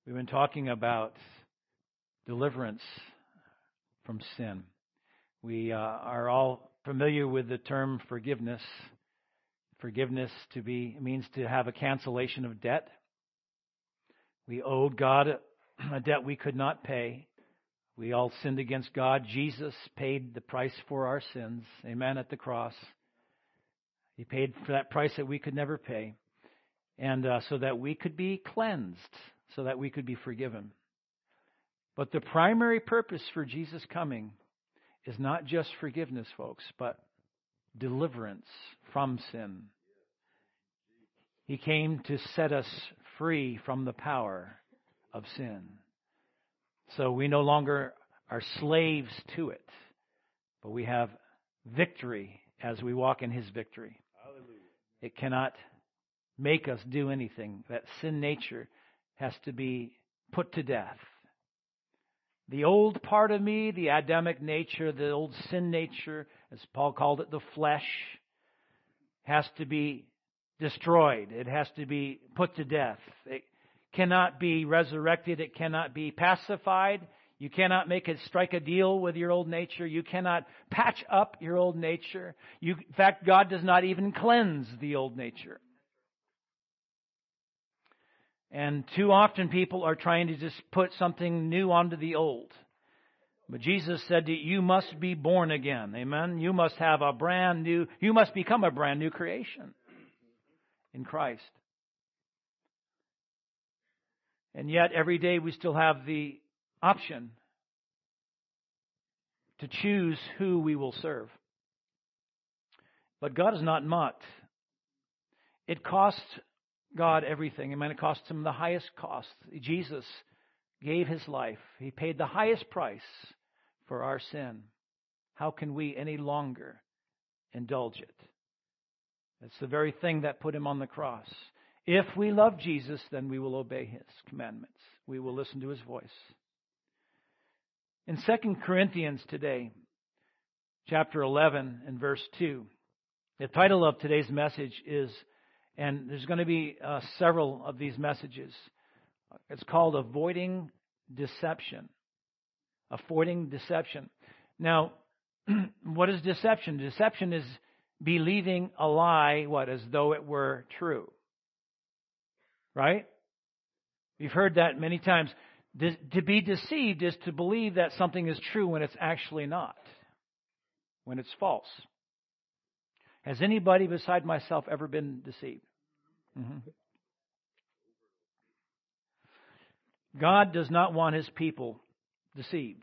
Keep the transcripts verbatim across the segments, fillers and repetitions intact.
We've been talking about deliverance from sin. We uh, are all familiar with the term forgiveness. Forgiveness to be means to have a cancellation of debt. We owed God a debt we could not pay. We all sinned against God. Jesus paid the price for our sins. Amen. At the cross. He paid for that price that we could never pay. And uh, so that we could be cleansed, so that we could be forgiven. But the primary purpose for Jesus coming is not just forgiveness, folks, but deliverance from sin. He came to set us free from the power of sin. So we no longer are slaves to it, but we have victory as we walk in His victory. Hallelujah. It cannot make us do anything. That sin nature has to be put to death. The old part of me, the Adamic nature, the old sin nature, as Paul called it, the flesh, has to be destroyed. It has to be put to death. It cannot be resurrected. It cannot be pacified. You cannot make it strike a deal with your old nature. You cannot patch up your old nature. You, in fact, God does not even cleanse the old nature. And too often people are trying to just put something new onto the old. But Jesus said that you must be born again. Amen? You must have a brand new, you must become a brand new creation in Christ. And yet every day we still have the option to choose who we will serve. But God is not mocked. It costs God everything. I mean, it cost Him the highest cost. Jesus gave His life. He paid the highest price for our sin. How can we any longer indulge it? It's the very thing that put Him on the cross. If we love Jesus, then we will obey His commandments. We will listen to His voice. In Second Corinthians today, chapter eleven and verse two, the title of today's message is, and there's going to be uh, several of these messages. It's called Avoiding Deception. Avoiding Deception. Now, what is deception? Deception is believing a lie, what, as though it were true. Right? We've heard that many times. De- to be deceived is to believe that something is true when it's actually not. When it's false. Has anybody beside myself ever been deceived? Mm-hmm. God does not want His people deceived.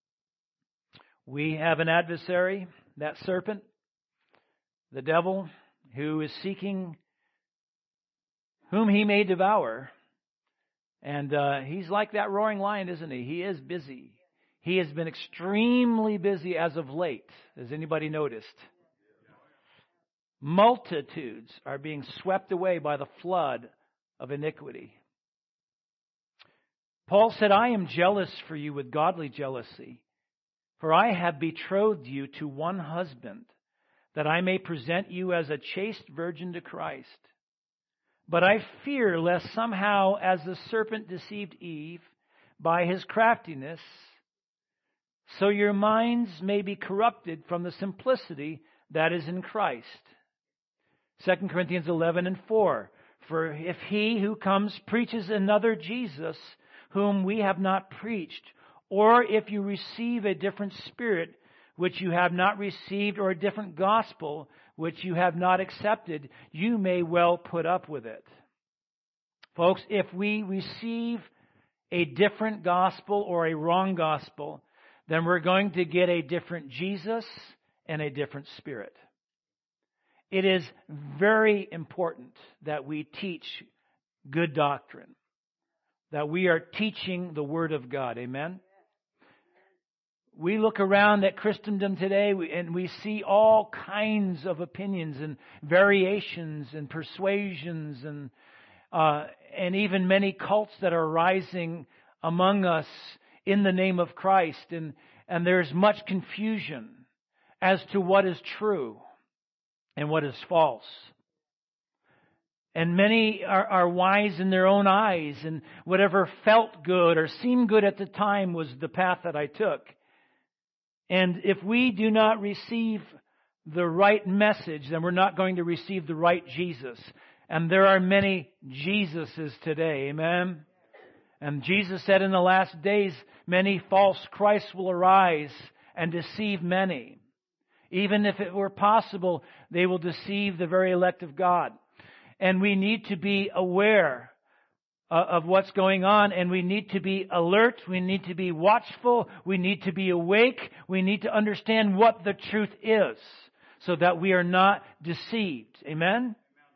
We have an adversary, that serpent, the devil, who is seeking whom he may devour. And uh, he's like that roaring lion, isn't he? He is busy. He has been extremely busy as of late. Has anybody noticed? Multitudes are being swept away by the flood of iniquity. Paul said, I am jealous for you with godly jealousy, for I have betrothed you to one husband, that I may present you as a chaste virgin to Christ. But I fear lest somehow, as the serpent deceived Eve by his craftiness, so your minds may be corrupted from the simplicity that is in Christ. Second Corinthians eleven and four. For if he who comes preaches another Jesus, whom we have not preached, or if you receive a different spirit, which you have not received, or a different gospel, which you have not accepted, you may well put up with it. Folks, if we receive a different gospel or a wrong gospel, then we're going to get a different Jesus and a different spirit. It is very important that we teach good doctrine, that we are teaching the Word of God. Amen? We look around at Christendom today and we see all kinds of opinions and variations and persuasions and uh, and even many cults that are rising among us in the name of Christ. And, and there's much confusion as to what is true and what is false. And many are, are wise in their own eyes, and whatever felt good or seemed good at the time was the path that I took. And if we do not receive the right message, then we're not going to receive the right Jesus. And there are many Jesuses today. Amen? And Jesus said in the last days, many false Christs will arise and deceive many. Even if it were possible, they will deceive the very elect of God. And we need to be aware of what's going on, and we need to be alert, we need to be watchful, we need to be awake, we need to understand what the truth is, so that we are not deceived. Amen?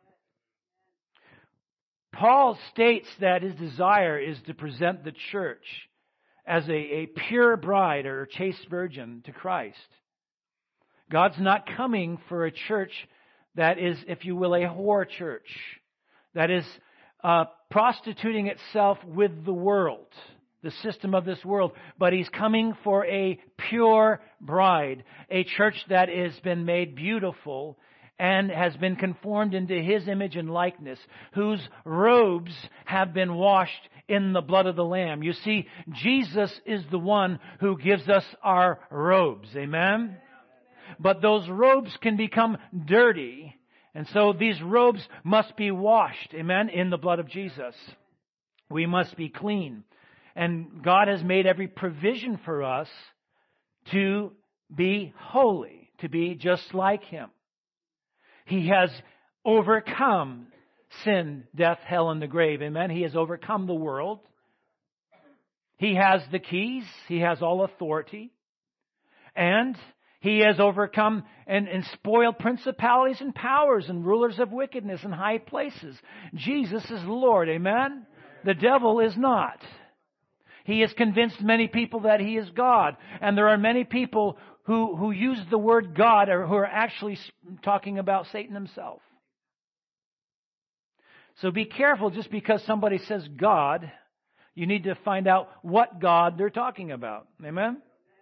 Paul states that his desire is to present the church as a, a pure bride or a chaste virgin to Christ. God's not coming for a church that is, if you will, a whore church, that is uh, prostituting itself with the world, the system of this world. But He's coming for a pure bride, a church that has been made beautiful and has been conformed into His image and likeness, whose robes have been washed in the blood of the Lamb. You see, Jesus is the one who gives us our robes. Amen? But those robes can become dirty. And so these robes must be washed, amen, in the blood of Jesus. We must be clean. And God has made every provision for us to be holy, to be just like Him. He has overcome sin, death, hell, and the grave, amen. He has overcome the world. He has the keys. He has all authority. And He has overcome and, and spoiled principalities and powers and rulers of wickedness in high places. Jesus is Lord, amen? The devil is not. He has convinced many people that He is God. And there are many people who, who use the word God or who are actually talking about Satan himself. So be careful just because somebody says God. You need to find out what God they're talking about. Amen?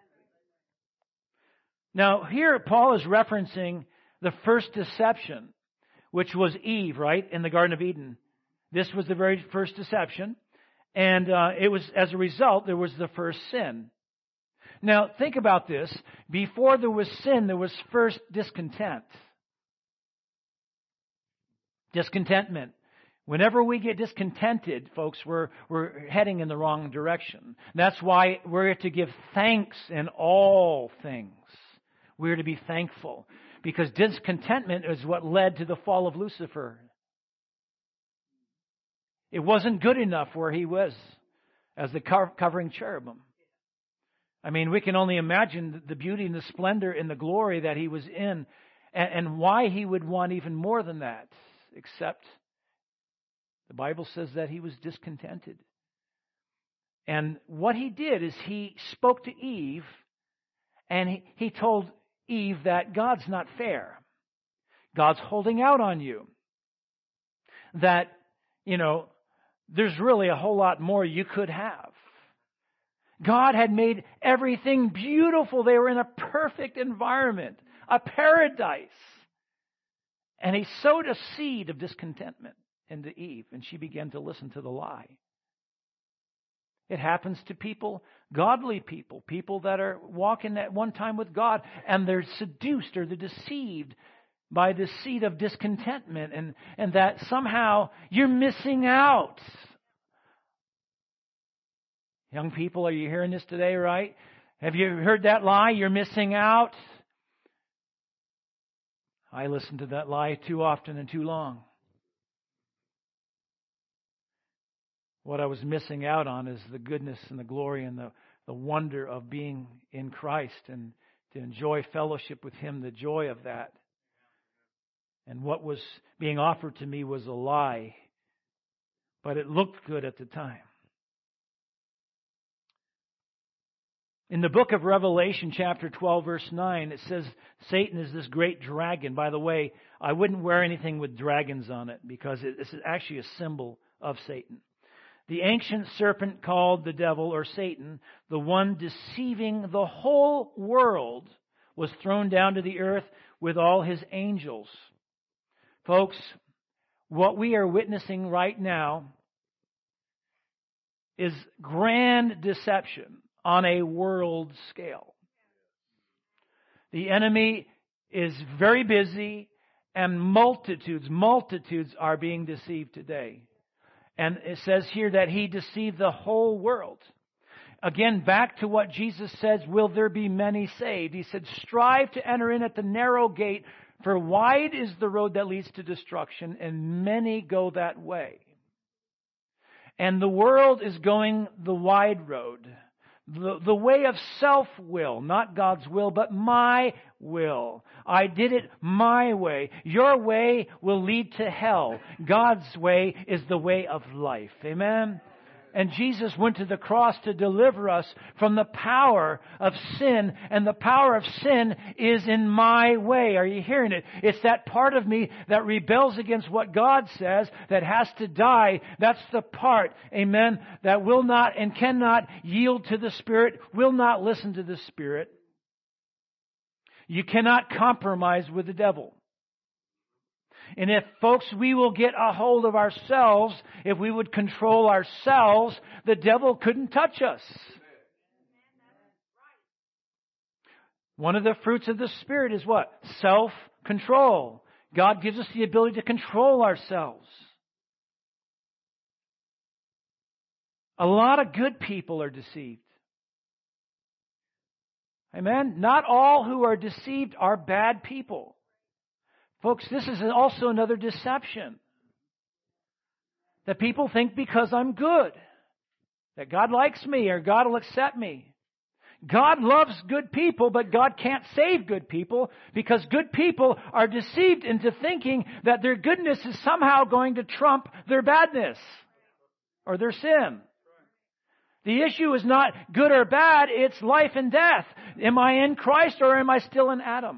Now, here Paul is referencing the first deception, which was Eve, right, in the Garden of Eden. This was the very first deception. And uh, it was, as a result, there was the first sin. Now, think about this. Before there was sin, there was first discontent. Discontentment. Whenever we get discontented, folks, we're, we're heading in the wrong direction. That's why we're to give thanks in all things. We're to be thankful. Because discontentment is what led to the fall of Lucifer. It wasn't good enough where he was as the covering cherubim. I mean, we can only imagine the beauty and the splendor and the glory that he was in, and, and why he would want even more than that, except the Bible says that he was discontented. And what he did is he spoke to Eve, and he, he told Eve that God's not fair. God's holding out on you. That, you know, there's really a whole lot more you could have. God had made everything beautiful. They were in a perfect environment, a paradise. And he sowed a seed of discontentment into Eve, and she began to listen to the lie. It happens to people, godly people, people that are walking at one time with God, and they're seduced or they're deceived by the seed of discontentment, and, and that somehow you're missing out. Young people, are you hearing this today, right? Have you heard that lie? You're missing out. I listen to that lie too often and too long. What I was missing out on is the goodness and the glory and the, the wonder of being in Christ and to enjoy fellowship with Him, the joy of that. And what was being offered to me was a lie, but it looked good at the time. In the book of Revelation, chapter twelve, verse nine, it says Satan is this great dragon. By the way, I wouldn't wear anything with dragons on it because it, this is actually a symbol of Satan. The ancient serpent called the devil or Satan, the one deceiving the whole world, was thrown down to the earth with all his angels. Folks, what we are witnessing right now is grand deception on a world scale. The enemy is very busy, and multitudes, multitudes are being deceived today. And it says here that he deceived the whole world. Again, back to what Jesus says, will there be many saved? He said, strive to enter in at the narrow gate, for wide is the road that leads to destruction, and many go that way. And the world is going the wide road, the, the way of self-will, not God's will, but my will. I did it my way. Your way will lead to hell. God's way is the way of life. Amen? And Jesus went to the cross to deliver us from the power of sin. And the power of sin is in my way. Are you hearing it? It's that part of me that rebels against what God says, that has to die. That's the part, amen, that will not and cannot yield to the Spirit, will not listen to the Spirit. You cannot compromise with the devil. And if, folks, we will get a hold of ourselves, if we would control ourselves, the devil couldn't touch us. One of the fruits of the Spirit is what? Self-control. God gives us the ability to control ourselves. A lot of good people are deceived. Amen? Not all who are deceived are bad people. Folks, this is also another deception. That people think because I'm good, that God likes me or God will accept me. God loves good people, but God can't save good people because good people are deceived into thinking that their goodness is somehow going to trump their badness or their sin. The issue is not good or bad, it's life and death. Am I in Christ or am I still in Adam?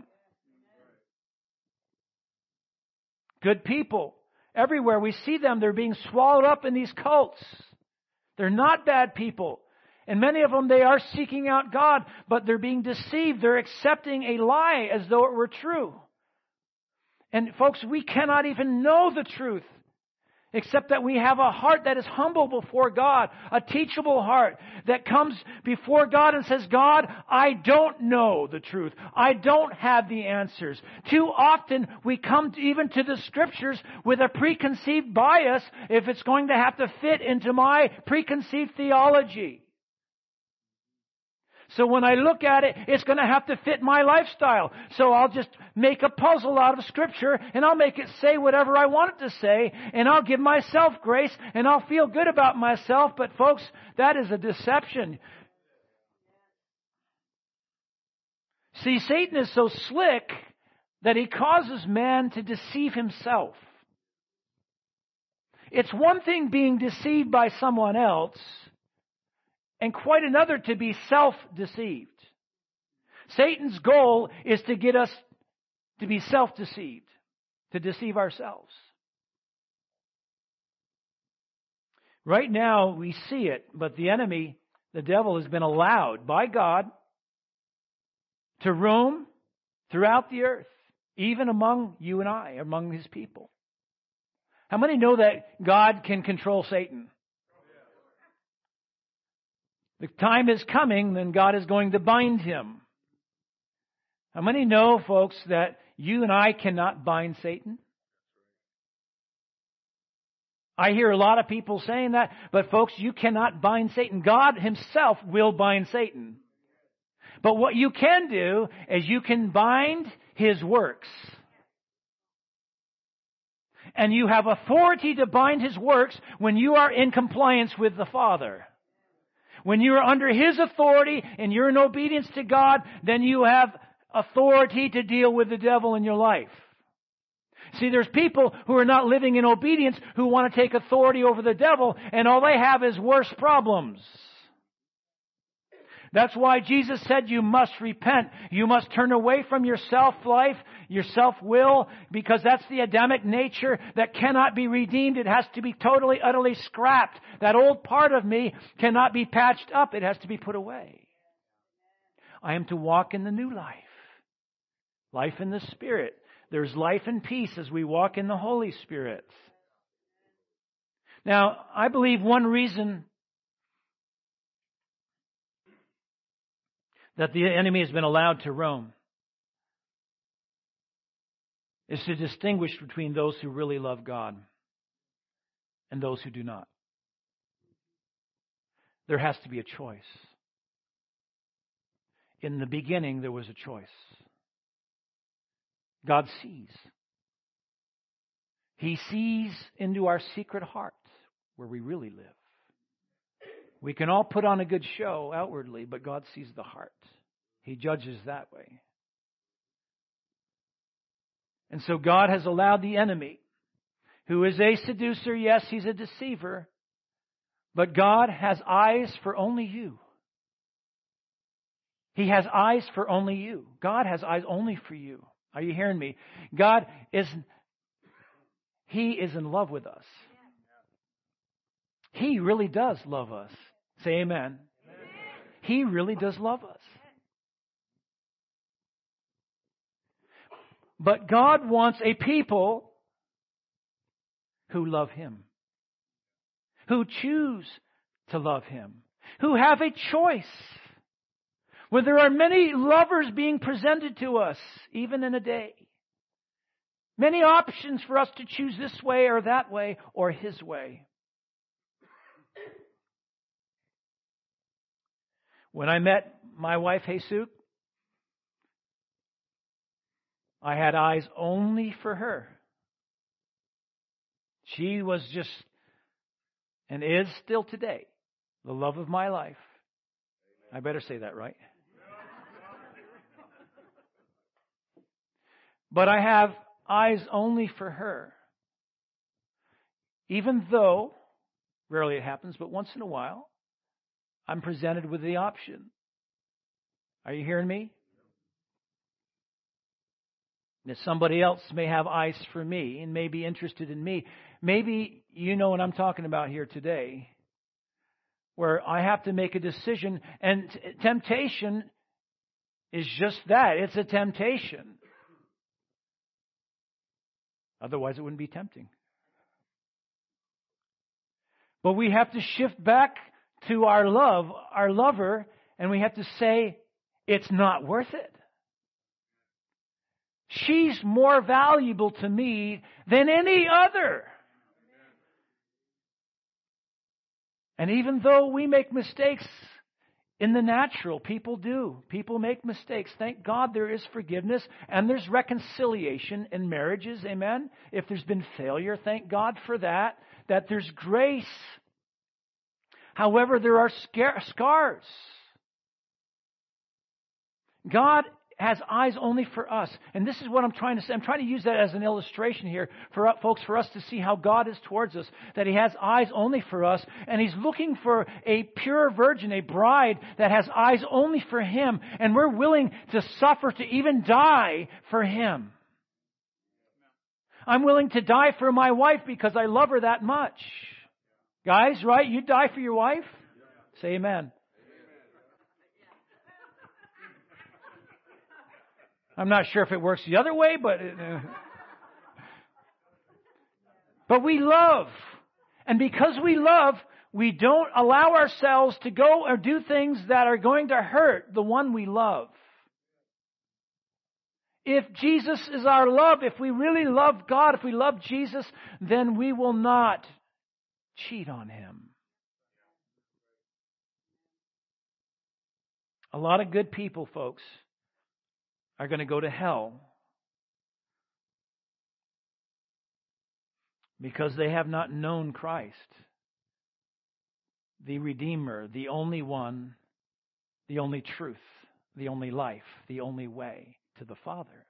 Good people. Everywhere we see them, they're being swallowed up in these cults. They're not bad people. And many of them, they are seeking out God, but they're being deceived. They're accepting a lie as though it were true. And folks, we cannot even know the truth, except that we have a heart that is humble before God, a teachable heart that comes before God and says, God, I don't know the truth. I don't have the answers. Too often we come to, even to the Scriptures with a preconceived bias if it's going to have to fit into my preconceived theology. So when I look at it, it's going to have to fit my lifestyle. So I'll just make a puzzle out of Scripture and I'll make it say whatever I want it to say and I'll give myself grace and I'll feel good about myself. But folks, that is a deception. See, Satan is so slick that he causes man to deceive himself. It's one thing being deceived by someone else, and quite another to be self-deceived. Satan's goal is to get us to be self-deceived, to deceive ourselves. Right now we see it, but the enemy, the devil, has been allowed by God to roam throughout the earth, even among you and I, among His people. How many know that God can control Satan? The time is coming, then God is going to bind him. How many know, folks, that you and I cannot bind Satan? I hear a lot of people saying that, but folks, you cannot bind Satan. God Himself will bind Satan. But what you can do is you can bind his works. And you have authority to bind his works when you are in compliance with the Father. When you are under His authority and you're in obedience to God, then you have authority to deal with the devil in your life. See, there's people who are not living in obedience who want to take authority over the devil, and all they have is worse problems. That's why Jesus said you must repent. You must turn away from your self-life, your self-will, because that's the Adamic nature that cannot be redeemed. It has to be totally, utterly scrapped. That old part of me cannot be patched up. It has to be put away. I am to walk in the new life. Life in the Spirit. There's life and peace as we walk in the Holy Spirit. Now, I believe one reason that the enemy has been allowed to roam is to distinguish between those who really love God and those who do not. There has to be a choice. In the beginning, there was a choice. God sees. He sees into our secret heart where we really live. We can all put on a good show outwardly, but God sees the heart. He judges that way. And so God has allowed the enemy, who is a seducer, yes, he's a deceiver, but God has eyes for only you. He has eyes for only you. God has eyes only for you. Are you hearing me? God is, He is in love with us. He really does love us. Say amen. Amen. He really does love us. But God wants a people who love Him, who choose to love Him, who have a choice. Where there are many lovers being presented to us, even in a day. Many options for us to choose this way or that way or His way. When I met my wife, Jesus, I had eyes only for her. She was just, and is still today, the love of my life. I better say that right. But I have eyes only for her. Even though, rarely it happens, but once in a while, I'm presented with the option. Are you hearing me? That somebody else may have eyes for me and may be interested in me. Maybe you know what I'm talking about here today, where I have to make a decision, and t- temptation is just that. It's a temptation. Otherwise, it wouldn't be tempting. But we have to shift back to our love, our lover, and we have to say, it's not worth it. She's more valuable to me than any other. And even though we make mistakes in the natural, people do. People make mistakes. Thank God there is forgiveness and there's reconciliation in marriages. Amen. If there's been failure, thank God for that. That there's grace. However, there are scars. God has eyes only for us. And this is what I'm trying to say. I'm trying to use that as an illustration here for folks, for us to see how God is towards us. That He has eyes only for us. And He's looking for a pure virgin, a bride that has eyes only for Him. And we're willing to suffer, to even die for Him. I'm willing to die for my wife because I love her that much. Guys, right? You die for your wife? Say amen. I'm not sure if it works the other way, but uh, but we love. And because we love, we don't allow ourselves to go or do things that are going to hurt the one we love. If Jesus is our love, if we really love God, if we love Jesus, then we will not cheat on Him. A lot of good people, folks, are going to go to hell because they have not known Christ, the Redeemer, the only one, the only truth, the only life, the only way to the Father.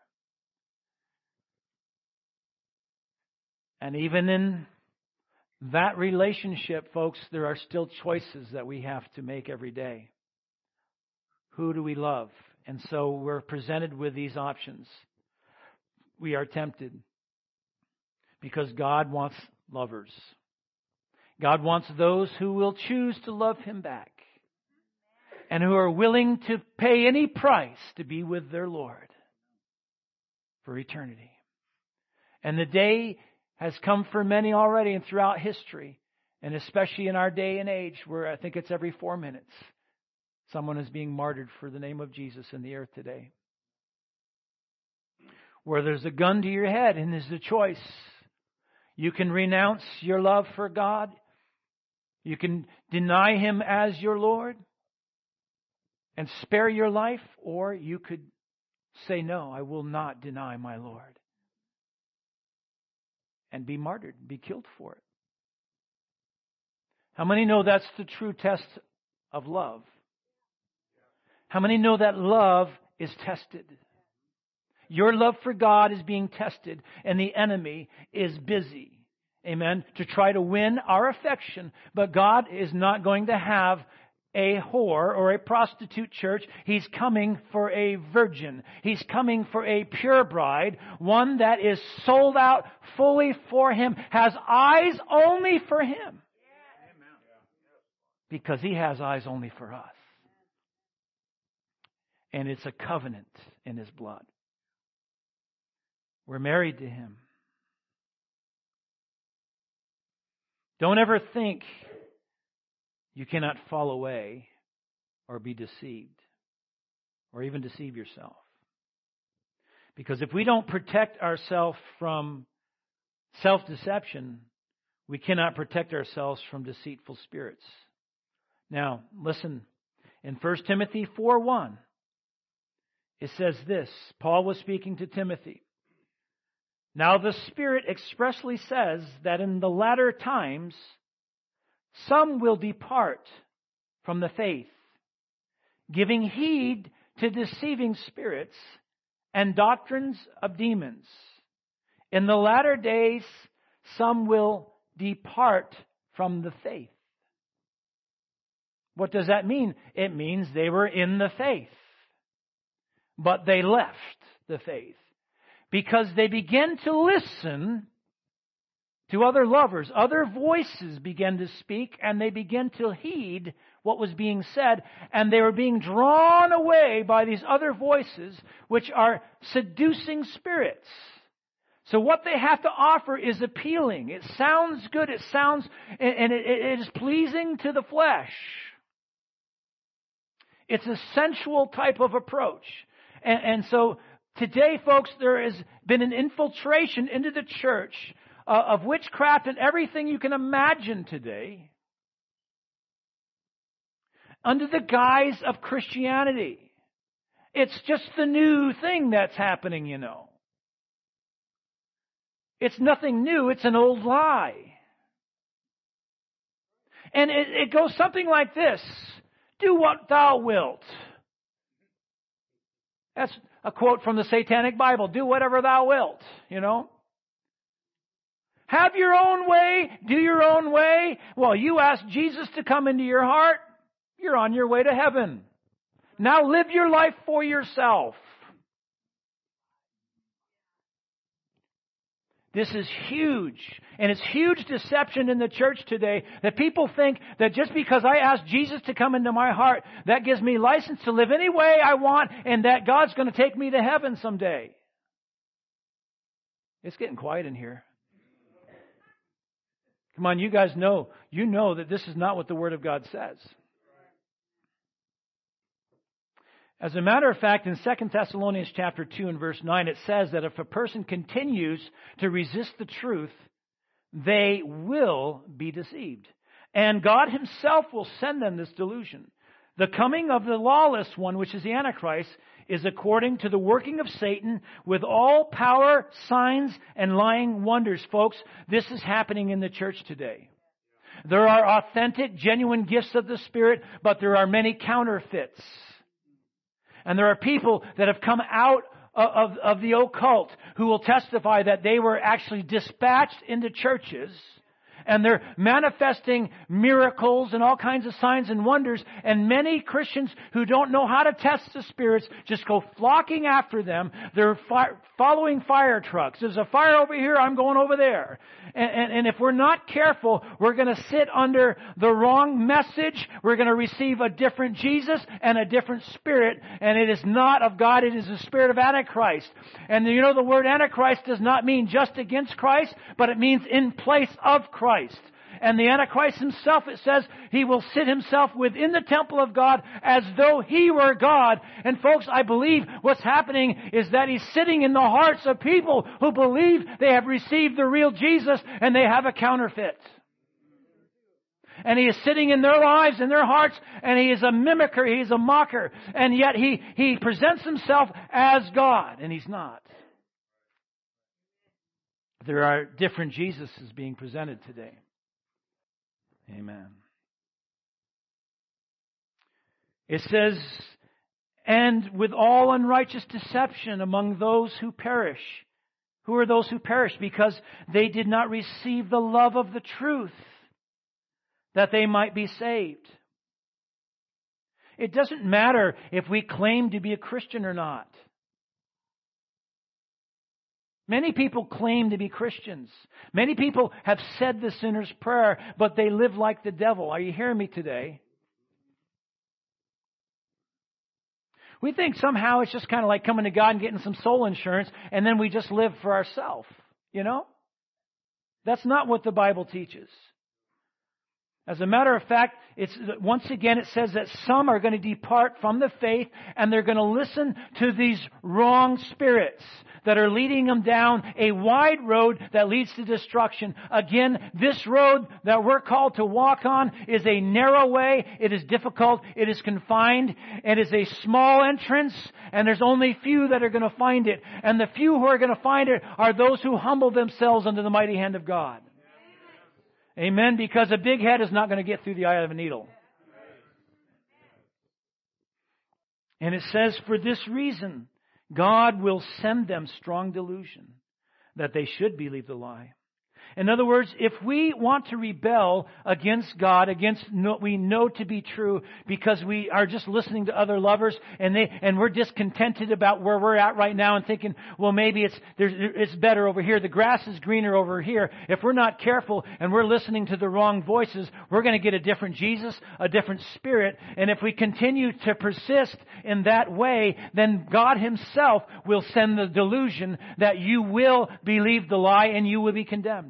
And even in that relationship, folks, there are still choices that we have to make every day. Who do we love? And so we're presented with these options. We are tempted because God wants lovers. God wants those who will choose to love Him back and who are willing to pay any price to be with their Lord for eternity. And the day has come for many already and throughout history And especially in our day and age, where I think it's every four minutes, someone is being martyred for the name of Jesus in the earth today. Where there's a gun to your head and there's a choice. You can renounce your love for God. You can deny Him as your Lord and spare your life, or you could say, no, I will not deny my Lord. And be martyred, be killed for it. How many know that's the true test of love? How many know that love is tested? Your love for God is being tested, and the enemy is busy, amen, to try to win our affection. But God is not going to have a whore or a prostitute church. He's coming for a virgin. He's coming for a pure bride, one that is sold out fully for Him, has eyes only for Him. Because He has eyes only for us. And it's a covenant in His blood. We're married to Him. Don't ever think you cannot fall away or be deceived, or even deceive yourself. Because if we don't protect ourselves from self-deception, we cannot protect ourselves from deceitful spirits. Now, listen, in First Timothy four one, it says this. Paul was speaking to Timothy. Now the Spirit expressly says that in the latter times, some will depart from the faith, giving heed to deceiving spirits and doctrines of demons. In the latter days, some will depart from the faith. What does that mean? It means they were in the faith, but they left the faith because they began to listen to other lovers. Other voices began to speak, and they began to heed what was being said, and they were being drawn away by these other voices, which are seducing spirits. So what they have to offer is appealing. It sounds good. It sounds, and it, it is pleasing to the flesh. It's a sensual type of approach. And, and so today, folks, there has been an infiltration into the church uh, of witchcraft and everything you can imagine today under the guise of Christianity. It's just the new thing that's happening, you know. It's nothing new. It's an old lie. And it, it goes something like this. Do what thou wilt. That's a quote from the Satanic Bible. Do whatever thou wilt, you know. Have your own way. Do your own way. Well, you ask Jesus to come into your heart. You're on your way to heaven. Now live your life for yourself. This is huge. And it's huge deception in the church today that people think that just because I ask Jesus to come into my heart, that gives me license to live any way I want and that God's going to take me to heaven someday. It's getting quiet in here. Come on, you guys know, you know that this is not what the Word of God says. As a matter of fact, in Second Thessalonians chapter two and verse nine, it says that if a person continues to resist the truth, they will be deceived. And God Himself will send them this delusion. The coming of the lawless one, which is the Antichrist, is according to the working of Satan with all power, signs, and lying wonders. Folks, this is happening in the church today. There are authentic, genuine gifts of the Spirit, but there are many counterfeits. And there are people that have come out of, of, of the occult who will testify that they were actually dispatched into churches. And they're manifesting miracles and all kinds of signs and wonders. And many Christians who don't know how to test the spirits just go flocking after them. They're fi- following fire trucks. There's a fire over here, I'm going over there. And, and, and if we're not careful, we're going to sit under the wrong message. We're going to receive a different Jesus and a different spirit. And it is not of God, it is the spirit of Antichrist. And you know the word Antichrist does not mean just against Christ, but it means in place of Christ. And the Antichrist himself, it says, he will sit himself within the temple of God as though he were God. And folks, I believe what's happening is that he's sitting in the hearts of people who believe they have received the real Jesus and they have a counterfeit. And he is sitting in their lives, in their hearts, and he is a mimicker, he is a mocker. And yet he, he presents himself as God, and he's not. There are different Jesuses being presented today. Amen. It says, and with all unrighteous deception among those who perish. Who are those who perish? Because they did not receive the love of the truth, that they might be saved. It doesn't matter if we claim to be a Christian or not. Many people claim to be Christians. Many people have said the sinner's prayer, but they live like the devil. Are you hearing me today? We think somehow it's just kind of like coming to God and getting some soul insurance, and then we just live for ourselves. You know? That's not what the Bible teaches. As a matter of fact, it's once again it says that some are going to depart from the faith and they're going to listen to these wrong spirits that are leading them down a wide road that leads to destruction. Again, this road that we're called to walk on is a narrow way. It is difficult. It is confined. It is a small entrance, and there's only few that are going to find it. And the few who are going to find it are those who humble themselves under the mighty hand of God. Amen. Because a big head is not going to get through the eye of a needle. And it says, for this reason, God will send them strong delusion, that they should believe the lie. In other words, if we want to rebel against God, against what we know to be true, because we are just listening to other lovers and they and we're discontented about where we're at right now and thinking, well, maybe it's there's, it's better over here. The grass is greener over here. If we're not careful and we're listening to the wrong voices, we're going to get a different Jesus, a different spirit. And if we continue to persist in that way, then God Himself will send the delusion that you will believe the lie and you will be condemned.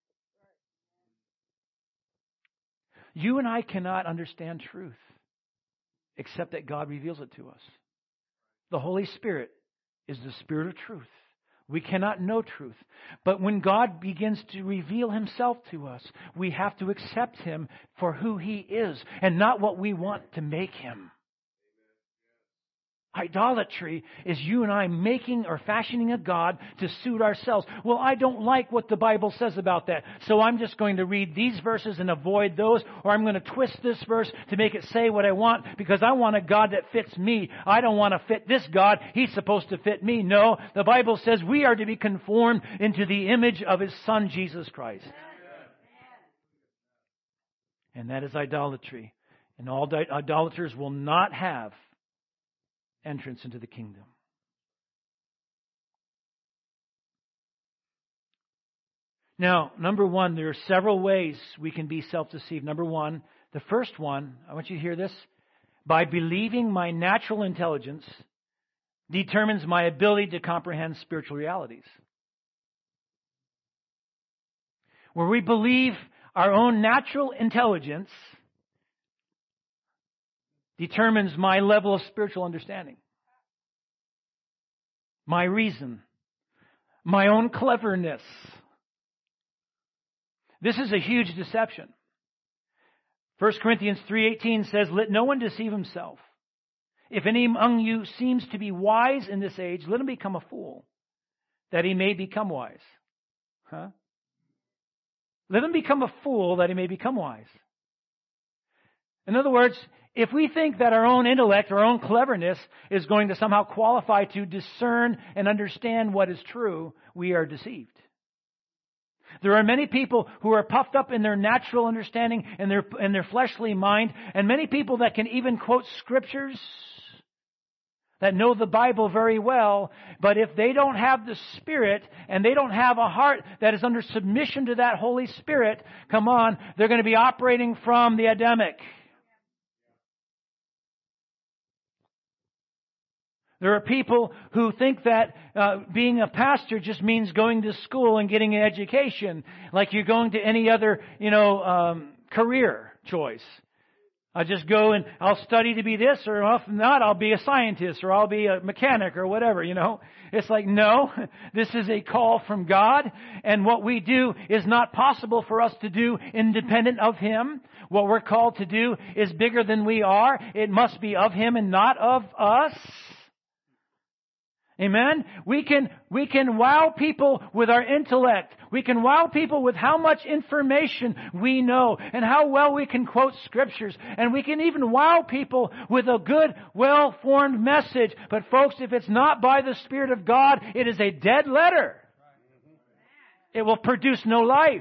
You and I cannot understand truth except that God reveals it to us. The Holy Spirit is the Spirit of truth. We cannot know truth. But when God begins to reveal Himself to us, we have to accept Him for who He is and not what we want to make Him. Idolatry is you and I making or fashioning a God to suit ourselves. Well, I don't like what the Bible says about that, so I'm just going to read these verses and avoid those, or I'm going to twist this verse to make it say what I want because I want a God that fits me. I don't want to fit this God. He's supposed to fit me. No, the Bible says we are to be conformed into the image of His Son, Jesus Christ. And that is idolatry. And all idolaters will not have entrance into the kingdom. Now, number one, there are several ways we can be self-deceived. Number one, the first one, I want you to hear this, by believing my natural intelligence determines my ability to comprehend spiritual realities. Where we believe our own natural intelligence determines my level of spiritual understanding. My reason. My own cleverness. This is a huge deception. First Corinthians three eighteen says, let no one deceive himself. If any among you seems to be wise in this age, let him become a fool, that he may become wise. Huh? Let him become a fool, that he may become wise. In other words, if we think that our own intellect, our own cleverness is going to somehow qualify to discern and understand what is true, we are deceived. There are many people who are puffed up in their natural understanding and their, in their fleshly mind, and many people that can even quote scriptures, that know the Bible very well, but if they don't have the Spirit and they don't have a heart that is under submission to that Holy Spirit, come on, they're going to be operating from the Adamic. There are people who think that uh, being a pastor just means going to school and getting an education, like you're going to any other, you know, um, career choice. I'll just go and I'll study to be this, or if not, I'll be a scientist, or I'll be a mechanic, or whatever, you know. It's like, no, this is a call from God, and what we do is not possible for us to do independent of Him. What we're called to do is bigger than we are. It must be of Him and not of us. Amen? We can, we can wow people with our intellect. We can wow people with how much information we know and how well we can quote scriptures. And we can even wow people with a good, well-formed message. But folks, if it's not by the Spirit of God, it is a dead letter. It will produce no life.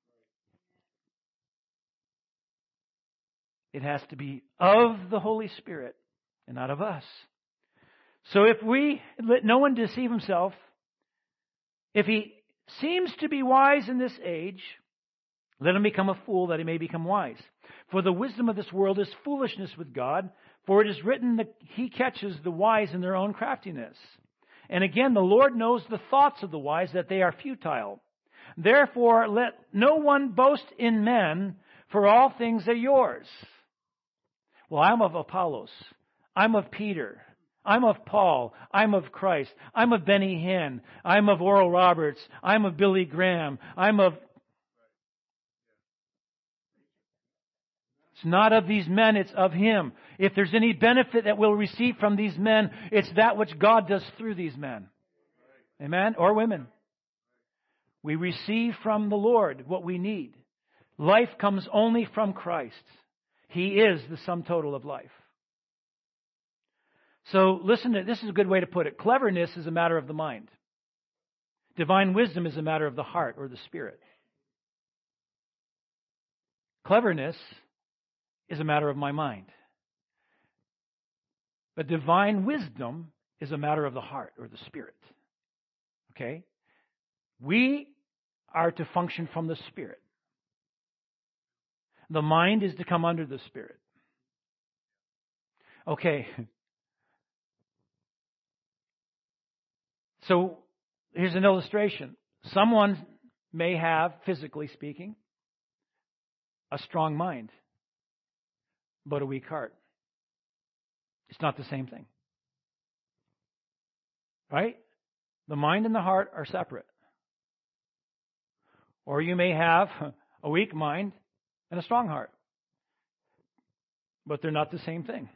It has to be of the Holy Spirit and not of us. So if we let no one deceive himself, if he seems to be wise in this age, let him become a fool that he may become wise. For the wisdom of this world is foolishness with God, for it is written that He catches the wise in their own craftiness. And again, the Lord knows the thoughts of the wise, that they are futile. Therefore, let no one boast in men, for all things are yours. Well, I'm of Apollos. I'm of Peter. I'm of Paul. I'm of Christ. I'm of Benny Hinn. I'm of Oral Roberts. I'm of Billy Graham. I'm of... It's not of these men, it's of Him. If there's any benefit that we'll receive from these men, it's that which God does through these men. Amen? Or women. We receive from the Lord what we need. Life comes only from Christ. He is the sum total of life. So listen to this is a good way to put it. Cleverness is a matter of the mind. Divine wisdom is a matter of the heart or the spirit. Cleverness is a matter of my mind. But divine wisdom is a matter of the heart or the spirit. Okay? We are to function from the Spirit. The mind is to come under the Spirit. Okay. So here's an illustration. Someone may have, physically speaking, a strong mind, but a weak heart. It's not the same thing. Right? The mind and the heart are separate. Or you may have a weak mind and a strong heart, but they're not the same thing.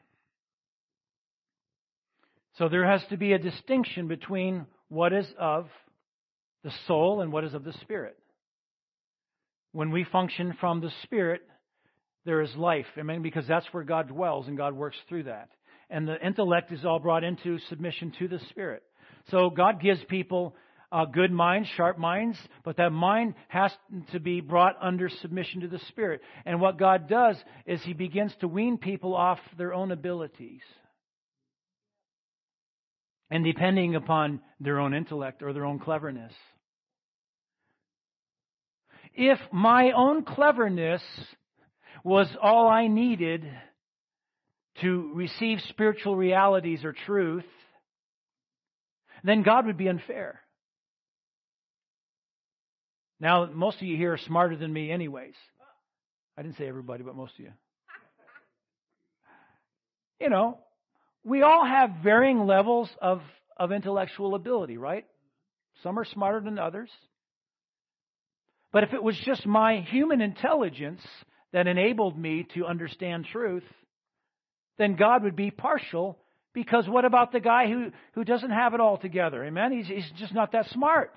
So there has to be a distinction between what is of the soul and what is of the Spirit. When we function from the Spirit, there is life. I mean, because that's where God dwells and God works through that. And the intellect is all brought into submission to the Spirit. So God gives people uh, good minds, sharp minds, but that mind has to be brought under submission to the Spirit. And what God does is He begins to wean people off their own abilities. And depending upon their own intellect or their own cleverness. If my own cleverness was all I needed to receive spiritual realities or truth, then God would be unfair. Now, most of you here are smarter than me anyways. I didn't say everybody, but most of you. You know, we all have varying levels of, of intellectual ability, right? Some are smarter than others. But if it was just my human intelligence that enabled me to understand truth, then God would be partial, because what about the guy who, who doesn't have it all together? Amen? He's, he's just not that smart.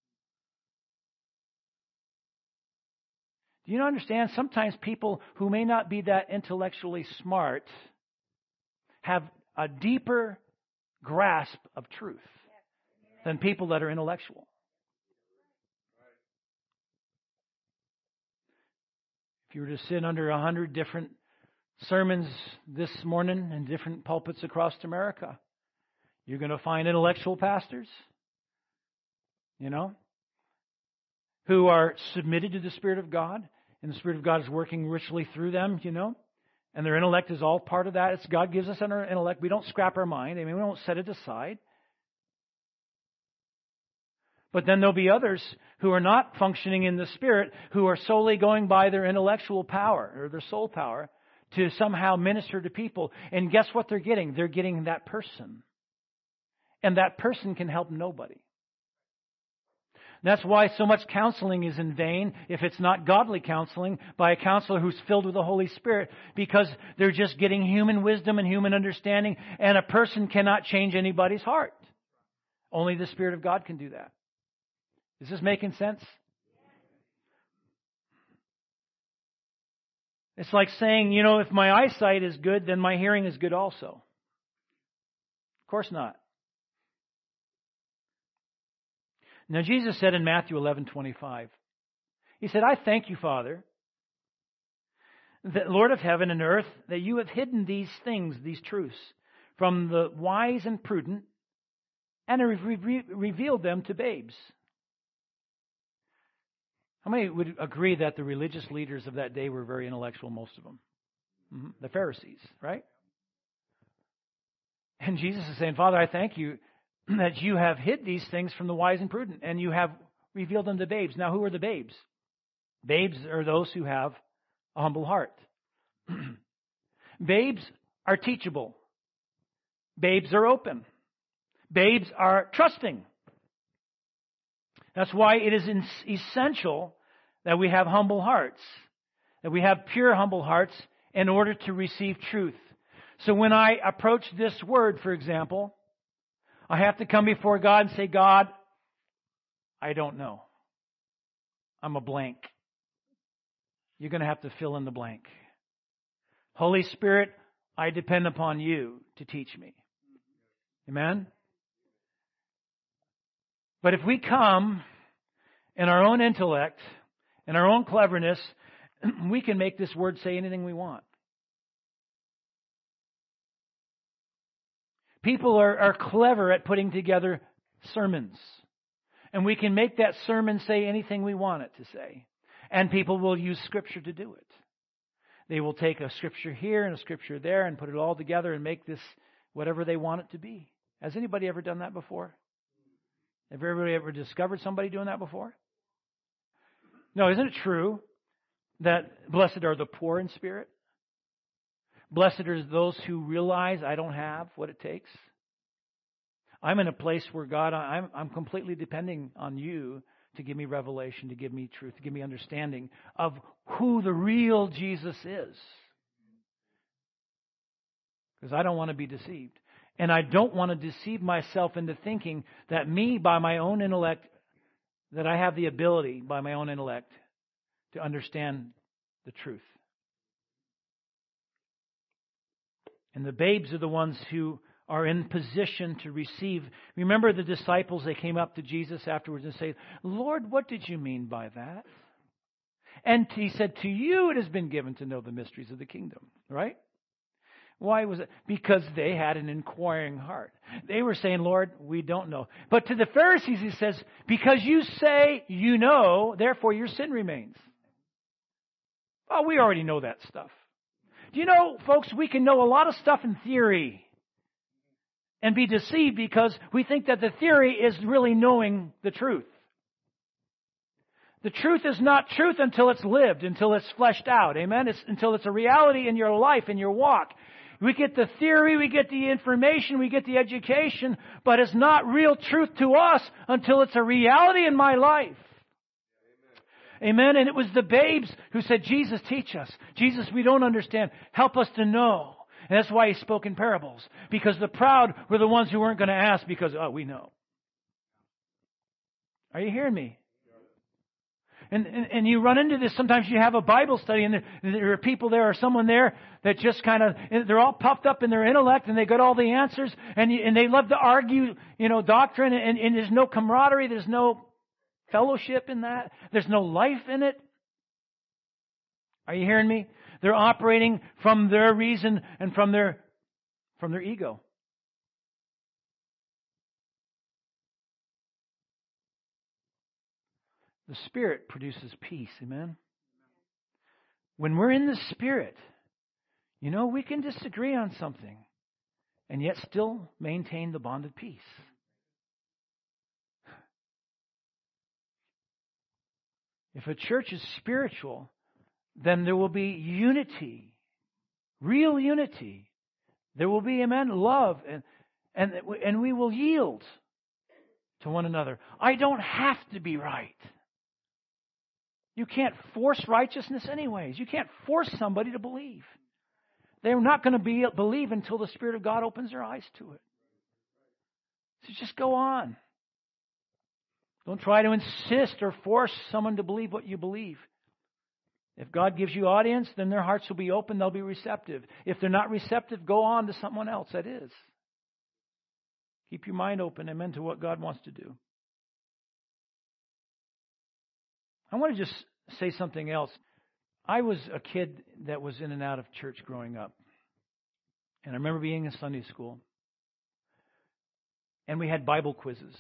Do you understand? Sometimes people who may not be that intellectually smart have a deeper grasp of truth than people that are intellectual. If you were to sit under a hundred different sermons this morning in different pulpits across America, you're going to find intellectual pastors, you know, who are submitted to the Spirit of God, and the Spirit of God is working richly through them, you know. And their intellect is all part of that. It's God gives us our intellect. We don't scrap our mind. I mean, we don't set it aside. But then there'll be others who are not functioning in the Spirit, who are solely going by their intellectual power or their soul power to somehow minister to people. And guess what they're getting? They're getting that person. And that person can help nobody. That's why so much counseling is in vain if it's not godly counseling by a counselor who's filled with the Holy Spirit, because they're just getting human wisdom and human understanding, and a person cannot change anybody's heart. Only the Spirit of God can do that. Is this making sense? It's like saying, you know, if my eyesight is good, then my hearing is good also. Of course not. Now, Jesus said in Matthew eleven twenty-five, He said, I thank you, Father, that Lord of heaven and earth, that you have hidden these things, these truths, from the wise and prudent, and have re- revealed them to babes. How many would agree that the religious leaders of that day were very intellectual, most of them? Mm-hmm. The Pharisees, right? And Jesus is saying, Father, I thank you that you have hid these things from the wise and prudent, and you have revealed them to babes. Now, who are the babes? Babes are those who have a humble heart. Babes are teachable. Babes are open. Babes are trusting. That's why it is essential that we have humble hearts, that we have pure, humble hearts in order to receive truth. So when I approach this word, for example, I have to come before God and say, God, I don't know. I'm a blank. You're going to have to fill in the blank. Holy Spirit, I depend upon you to teach me. Amen? But if we come in our own intellect, in our own cleverness, we can make this word say anything we want. People are, are clever at putting together sermons. And we can make that sermon say anything we want it to say. And people will use Scripture to do it. They will take a Scripture here and a Scripture there and put it all together and make this whatever they want it to be. Has anybody ever done that before? Have everybody ever discovered somebody doing that before? No, isn't it true that blessed are the poor in spirit? Blessed are those who realize I don't have what it takes. I'm in a place where God, I'm, I'm completely depending on you to give me revelation, to give me truth, to give me understanding of who the real Jesus is. Because I don't want to be deceived. And I don't want to deceive myself into thinking that me, by my own intellect, that I have the ability, by my own intellect, to understand the truth. And the babes are the ones who are in position to receive. Remember the disciples, they came up to Jesus afterwards and said, Lord, what did you mean by that? And he said, to you it has been given to know the mysteries of the kingdom. Right? Why was it? Because they had an inquiring heart. They were saying, Lord, we don't know. But to the Pharisees, he says, because you say you know, therefore your sin remains. Oh, we already know that stuff. Do you know, folks, we can know a lot of stuff in theory and be deceived because we think that the theory is really knowing the truth. The truth is not truth until it's lived, until it's fleshed out. Amen? It's until it's a reality in your life, in your walk. We get the theory, we get the information, we get the education, but it's not real truth to us until it's a reality in my life. Amen. And it was the babes who said, Jesus, teach us. Jesus, we don't understand. Help us to know. And that's why he spoke in parables. Because the proud were the ones who weren't going to ask because, oh, we know. Are you hearing me? And, and, and you run into this. Sometimes you have a Bible study and there, there are people there or someone there that just kind of, they're all puffed up in their intellect and they got all the answers and, you, and they love to argue, you know, doctrine and, and there's no camaraderie. There's no fellowship in that. There's no life in it. Are you hearing me? They're operating from their reason and from their from their ego. The Spirit produces peace. Amen. When we're in the Spirit, You know, we can disagree on something and yet still maintain the bond of peace. If a church is spiritual, then there will be unity, real unity. There will be, amen, love, and and and we will yield to one another. I don't have to be right. You can't force righteousness anyways. You can't force somebody to believe. They're not going to be believe until the Spirit of God opens their eyes to it. So just go on. Don't try to insist or force someone to believe what you believe. If God gives you audience, then their hearts will be open, they'll be receptive. If they're not receptive, go on to someone else that is. Keep your mind open, amen, to what God wants to do. I want to just say something else. I was a kid that was in and out of church growing up. And I remember being in Sunday school. And we had Bible quizzes.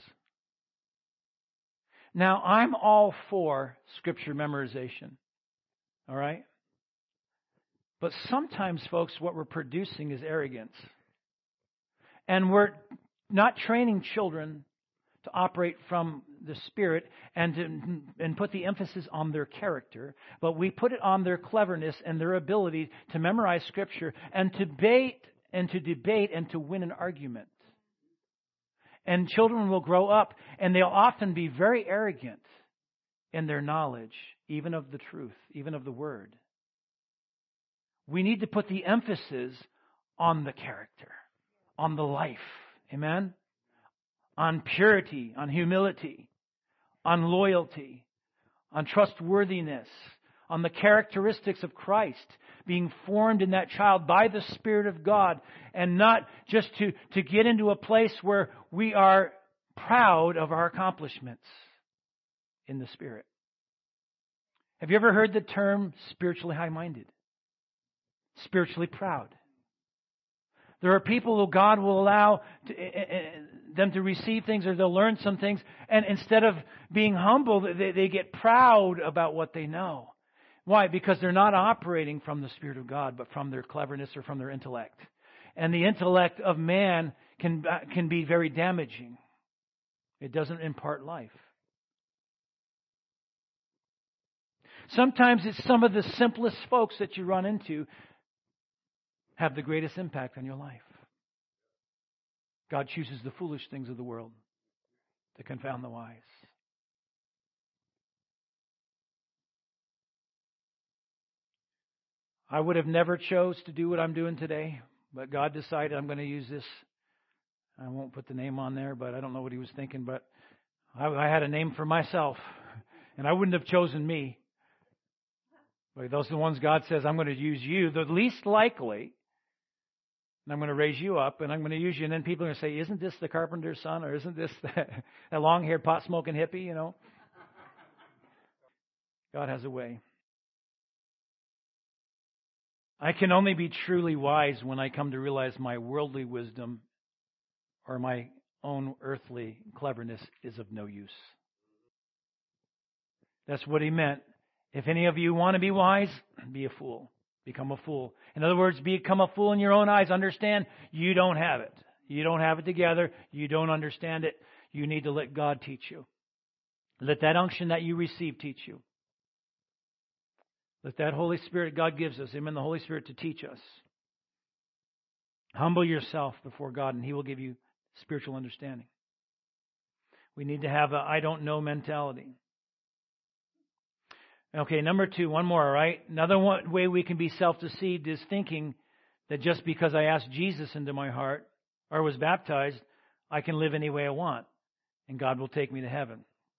Now, I'm all for Scripture memorization. All right? But sometimes, folks, what we're producing is arrogance. And we're not training children to operate from the Spirit and to, and put the emphasis on their character, but we put it on their cleverness and their ability to memorize Scripture and to debate and to debate and to win an argument. And children will grow up and they'll often be very arrogant in their knowledge, even of the truth, even of the Word. We need to put the emphasis on the character, on the life. Amen? On purity, on humility, on loyalty, on trustworthiness, on the characteristics of Christ being formed in that child by the Spirit of God, and not just to, to get into a place where we are proud of our accomplishments in the Spirit. Have you ever heard the term spiritually high-minded? Spiritually proud. There are people who God will allow to, uh, them to receive things, or they'll learn some things, and instead of being humble, they, they get proud about what they know. Why? Because they're not operating from the Spirit of God, but from their cleverness or from their intellect. And the intellect of man can, can be very damaging. It doesn't impart life. Sometimes it's some of the simplest folks that you run into have the greatest impact on your life. God chooses the foolish things of the world to confound the wise. I would have never chose to do what I'm doing today, but God decided I'm going to use this. I won't put the name on there, but I don't know what He was thinking, but I, I had a name for myself, and I wouldn't have chosen me. But those are the ones God says, I'm going to use you, the least likely. And I'm going to raise you up, and I'm going to use you. And then people are going to say, isn't this the carpenter's son? Or isn't this that, that long-haired, pot-smoking hippie, you know? God has a way. I can only be truly wise when I come to realize my worldly wisdom or my own earthly cleverness is of no use. That's what He meant. If any of you want to be wise, be a fool. Become a fool. In other words, become a fool in your own eyes. Understand, you don't have it. You don't have it together. You don't understand it. You need to let God teach you. Let that unction that you receive teach you. Let that Holy Spirit God gives us, Amen, the Holy Spirit to teach us. Humble yourself before God, and He will give you spiritual understanding. We need to have a I don't know mentality. Okay, number two, one more, all right? Another one, way we can be self-deceived is thinking that just because I asked Jesus into my heart or was baptized, I can live any way I want, and God will take me to heaven.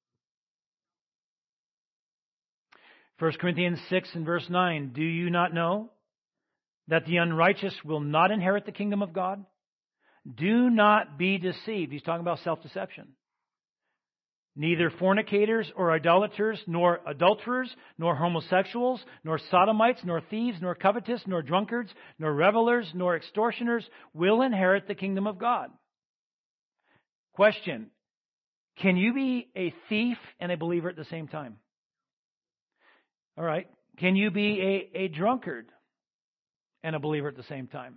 First Corinthians six and verse nine, do you not know that the unrighteous will not inherit the kingdom of God? Do not be deceived. He's talking about self-deception. Neither fornicators or idolaters, nor adulterers, nor homosexuals, nor sodomites, nor thieves, nor covetous, nor drunkards, nor revelers, nor extortioners will inherit the kingdom of God. Question. Can you be a thief and a believer at the same time? All right. Can you be a, a drunkard and a believer at the same time?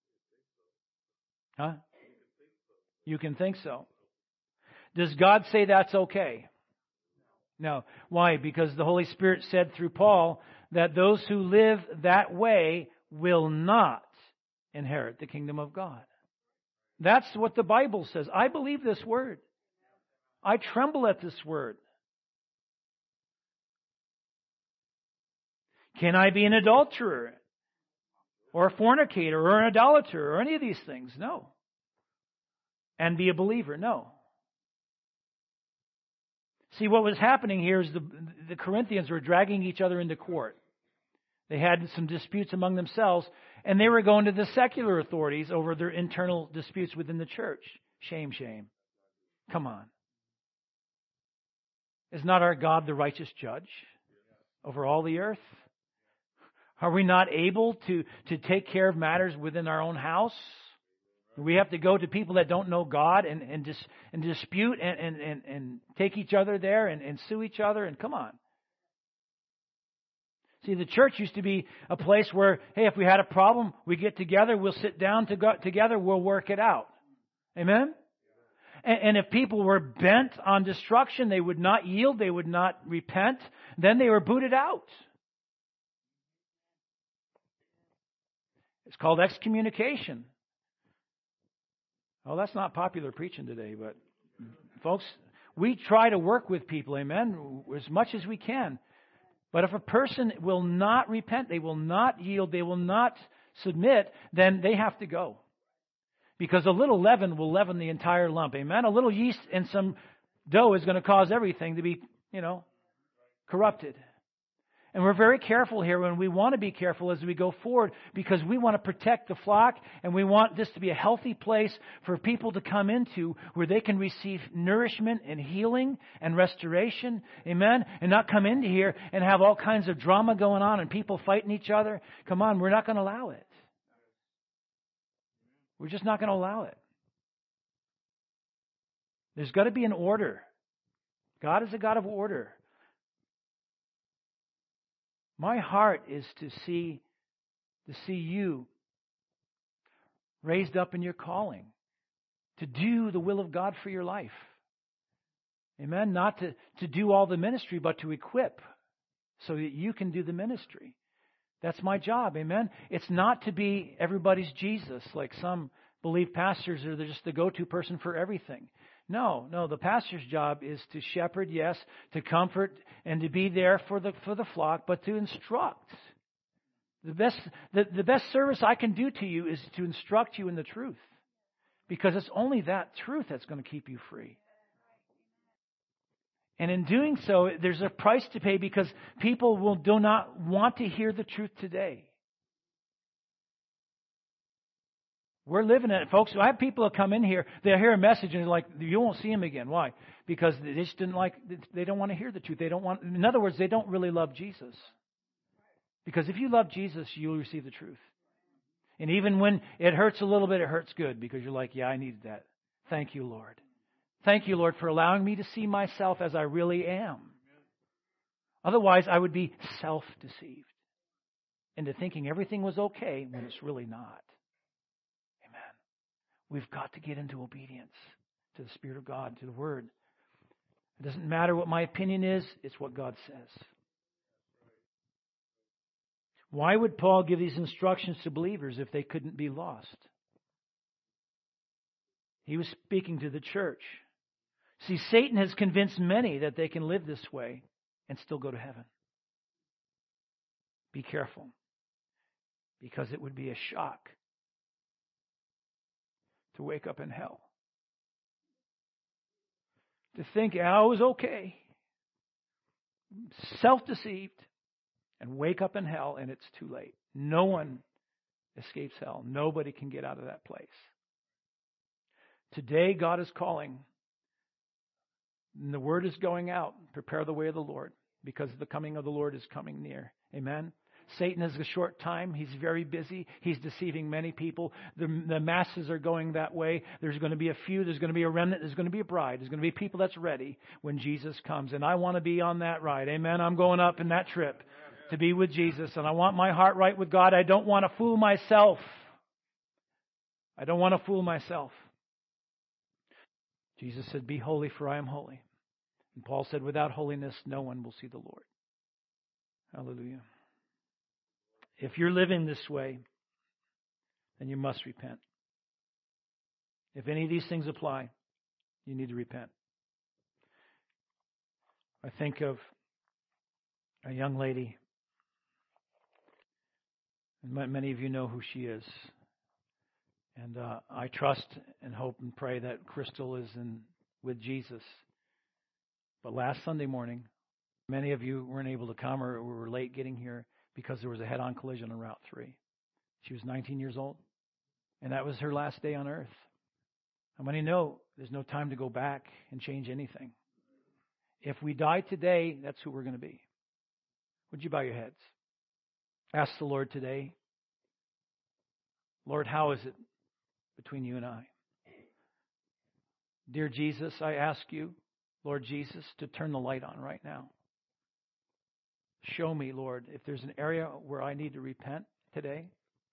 Huh? You can think so. Does God say that's okay? No. Why? Because the Holy Spirit said through Paul that those who live that way will not inherit the kingdom of God. That's what the Bible says. I believe this word. I tremble at this word. Can I be an adulterer or a fornicator or an idolater or any of these things? No. And be a believer? No. See, what was happening here is the, the Corinthians were dragging each other into court. They had some disputes among themselves, and they were going to the secular authorities over their internal disputes within the church. Shame, shame. Come on. Is not our God the righteous judge over all the earth? Are we not able to, to take care of matters within our own house? We have to go to people that don't know God and, and, dis, and dispute and, and, and, and take each other there and, and sue each other, and come on. See, the church used to be a place where, hey, if we had a problem, we get together, we'll sit down to go, together, we'll work it out. Amen? And, and if people were bent on destruction, they would not yield, they would not repent, then they were booted out. It's called excommunication. Well, that's not popular preaching today, but folks, we try to work with people, amen, as much as we can. But if a person will not repent, they will not yield, they will not submit, then they have to go. Because a little leaven will leaven the entire lump, amen? A little yeast in some dough is going to cause everything to be, you know, corrupted. And we're very careful here when we want to be careful as we go forward, because we want to protect the flock and we want this to be a healthy place for people to come into where they can receive nourishment and healing and restoration. Amen? And not come into here and have all kinds of drama going on and people fighting each other. Come on, we're not going to allow it. We're just not going to allow it. There's got to be an order. God is a God of order. My heart is to see to see you raised up in your calling, to do the will of God for your life. Amen? Not to, to do all the ministry, but to equip so that you can do the ministry. That's my job. Amen? It's not to be everybody's Jesus, like some believe pastors are just the go-to person for everything. No, no, the pastor's job is to shepherd, yes, to comfort, and to be there for the for the flock, but to instruct. The best the, the best service I can do to you is to instruct you in the truth. Because it's only that truth that's going to keep you free. And in doing so, there's a price to pay, because people will do not want to hear the truth today. We're living in it, folks. I have people that come in here, they'll hear a message and they're like, you won't see them again. Why? Because they just didn't like, they don't want to hear the truth. They don't want, in other words, they don't really love Jesus. Because if you love Jesus, you'll receive the truth. And even when it hurts a little bit, it hurts good, because you're like, yeah, I needed that. Thank you, Lord. Thank you, Lord, for allowing me to see myself as I really am. Otherwise, I would be self-deceived into thinking everything was okay when it's really not. We've got to get into obedience to the Spirit of God, to the Word. It doesn't matter what my opinion is, it's what God says. Why would Paul give these instructions to believers if they couldn't be lost? He was speaking to the church. See, Satan has convinced many that they can live this way and still go to heaven. Be careful, because it would be a shock to wake up in hell. To think, oh, I was okay. Self-deceived. And wake up in hell and it's too late. No one escapes hell. Nobody can get out of that place. Today God is calling. And the word is going out. Prepare the way of the Lord, because the coming of the Lord is coming near. Amen. Satan has a short time. He's very busy. He's deceiving many people. The, the masses are going that way. There's going to be a few. There's going to be a remnant. There's going to be a bride. There's going to be people that's ready when Jesus comes. And I want to be on that ride. Amen. I'm going up in that trip to be with Jesus, and I want my heart right with God. I don't want to fool myself. I don't want to fool myself. Jesus said, be holy, for I am holy. And Paul said, without holiness, no one will see the Lord. Hallelujah. If you're living this way, then you must repent. If any of these things apply, you need to repent. I think of a young lady, and many of you know who she is. And uh, I trust and hope and pray that Crystal is in with Jesus. But last Sunday morning, many of you weren't able to come or were late getting here because there was a head-on collision on Route three. She was nineteen years old, and that was her last day on earth. How many know there's no time to go back and change anything? If we die today, that's who we're going to be. Would you bow your heads? Ask the Lord today, Lord, how is it between you and I? Dear Jesus, I ask you, Lord Jesus, to turn the light on right now. Show me, Lord, if there's an area where I need to repent today.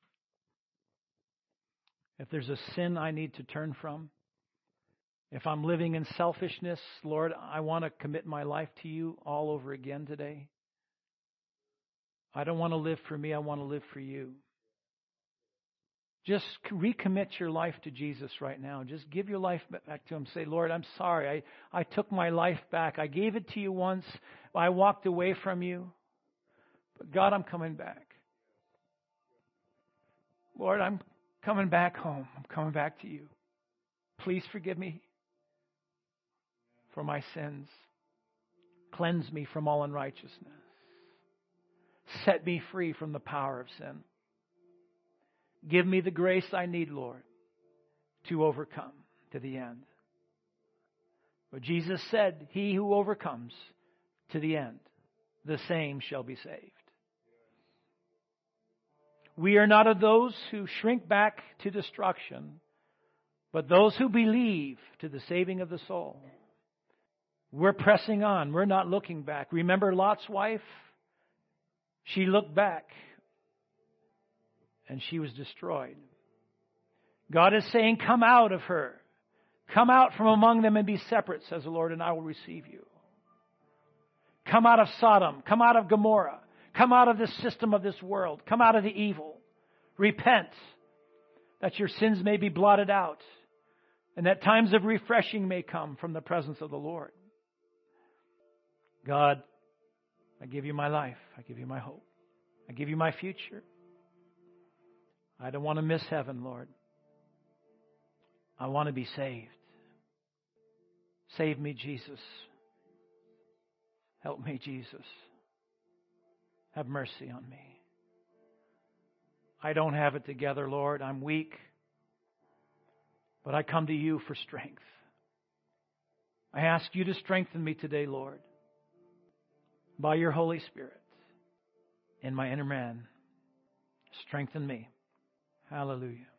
If there's a sin I need to turn from. If I'm living in selfishness, Lord, I want to commit my life to you all over again today. I don't want to live for me. I want to live for you. Just recommit your life to Jesus right now. Just give your life back to Him. Say, Lord, I'm sorry. I, I took my life back. I gave it to you once. I walked away from you. But God, I'm coming back. Lord, I'm coming back home. I'm coming back to you. Please forgive me for my sins. Cleanse me from all unrighteousness. Set me free from the power of sin. Give me the grace I need, Lord, to overcome to the end. But Jesus said, he who overcomes to the end, the same shall be saved. We are not of those who shrink back to destruction, but those who believe to the saving of the soul. We're pressing on. We're not looking back. Remember Lot's wife? She looked back and she was destroyed. God is saying, come out of her. Come out from among them and be separate, says the Lord, and I will receive you. Come out of Sodom. Come out of Gomorrah. Come out of this system of this world. Come out of the evil. Repent that your sins may be blotted out and that times of refreshing may come from the presence of the Lord. God, I give you my life. I give you my hope. I give you my future. I don't want to miss heaven, Lord. I want to be saved. Save me, Jesus. Help me, Jesus. Have mercy on me. I don't have it together, Lord. I'm weak. But I come to you for strength. I ask you to strengthen me today, Lord, by your Holy Spirit in my inner man. Strengthen me. Hallelujah.